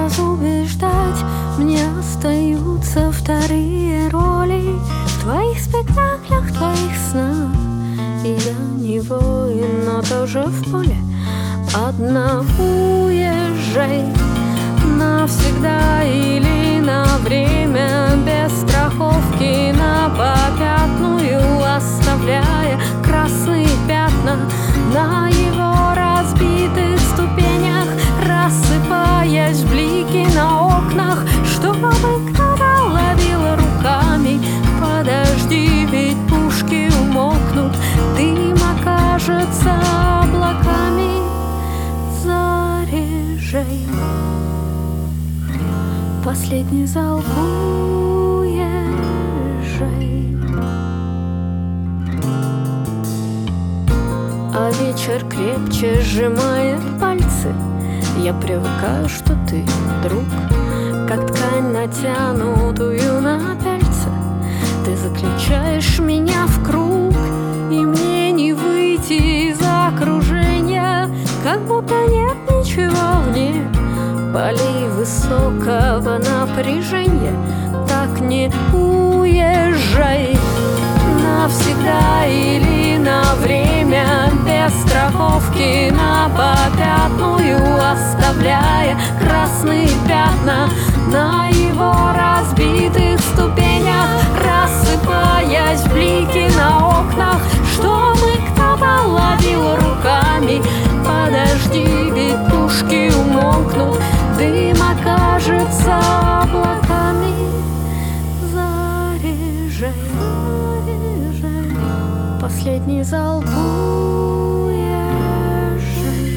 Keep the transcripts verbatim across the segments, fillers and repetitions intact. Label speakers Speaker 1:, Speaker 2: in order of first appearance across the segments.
Speaker 1: разубеждать. Мне остаются вторые роли в твоих спектаклях, в твоих снах. И я не воин, но тоже в поле. Одна уезжай навсегда или на время, без страховки, на попятную, оставляя красные пятна на его разбитых ступенях, рассыпаясь в блики на окнах, чтобы кто-то ловил руками. Подожди, ведь пушки умолкнут, дым окажется облаками. Заряжай последний залп, уезжай. А вечер крепче сжимает пальцы. Я привыкаю, что ты друг, как ткань, натянутую на пяльце. Ты заключаешь меня в круг, и мне не выйти из окружения, как будто нет ничего вне полей высокого напряжения. Так не уезжай навсегда или на время, без страховки, на попятную, оставляя красные пятна на его разбитых ступенях, рассыпаясь в блики на окнах, чтобы кто-то ловил руками. Подожди, ведь пушки умолкнут, дым окажется облаками. Заряжай, заряжай последний залп, уезжай.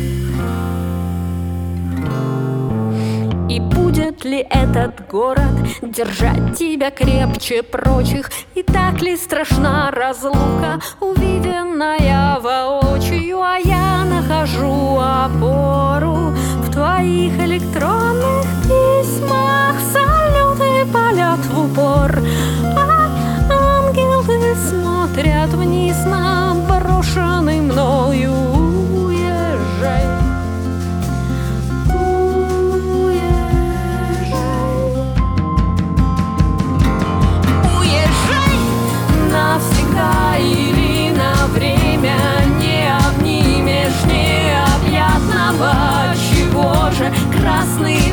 Speaker 1: И будет ли этот город держать тебя крепче прочих? И так ли страшна разлука, увиденная воочию? А я нахожу опору в твоих электронных письмах. Салюты палят в упор, а ангелы смотрят вниз на брошенный мною. Уезжай, навсегда или на время, не обнимешь необъятного. Чего же красные